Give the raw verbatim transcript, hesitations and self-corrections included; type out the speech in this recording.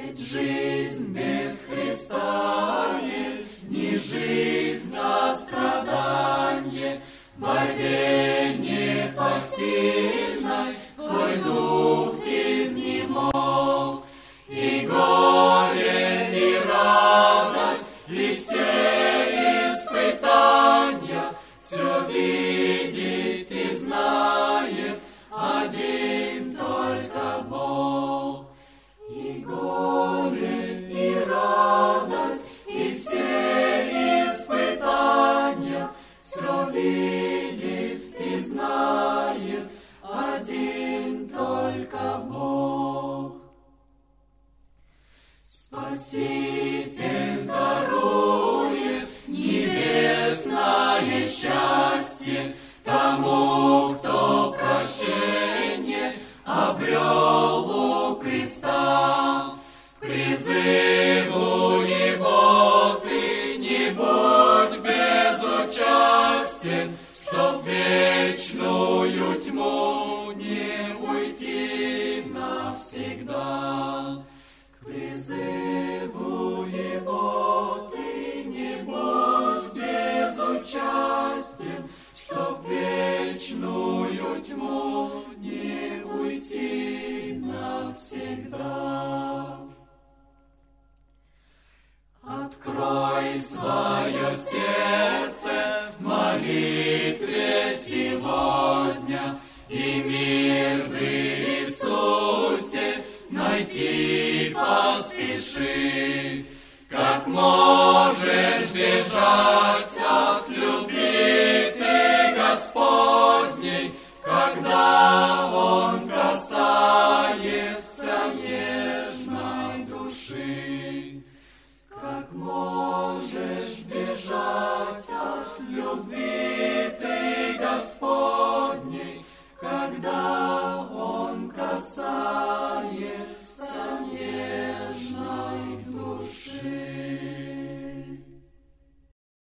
Ведь жизнь без Христа есть не жизнь, а страдание. В борьбе непосильной твой дух изнемог, и горе, и радость, и все испытания все видит и знает один только Бог. И горе, и радость, и все испытания все видит и знает один только Бог. Спаситель дарует небесное счастье тому, кто прощение обрел у креста. К призыву его ты не будь безучастен, чтоб в вечную тьму не уйти навсегда. К призыву его ты не будь безучастен, чтоб в вечную тьму не уйти навсегда. Открой свое сердце в молитве сегодня, и мир в Иисусе найти поспеши. Как можешь бежать